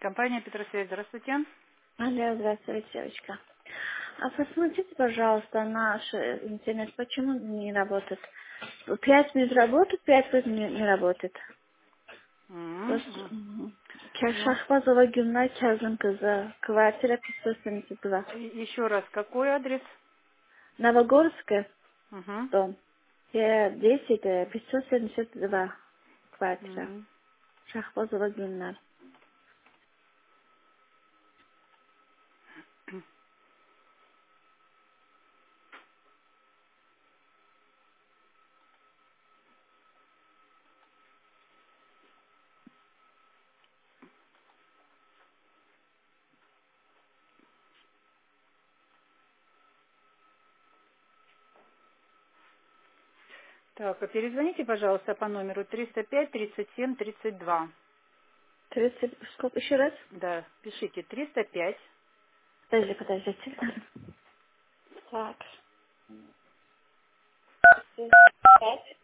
Компания Петросвязь, здравствуйте. Алло, здравствуйте, девочка. А посмотрите, пожалуйста, наш интернет, почему не работает? 5 минут работает, 5 минут не работает. Просто М. Ну, Шахбазова Гюмна Казанкыза, квартира 572. еще раз, какой адрес? Новогорская, Угу. дом. 10, 572 квартира. М. Шахбазова Гюмна. Так, а перезвоните, пожалуйста, по номеру 305 37 32. 30, сколько еще раз? Да, пишите 305. Подождите. Так.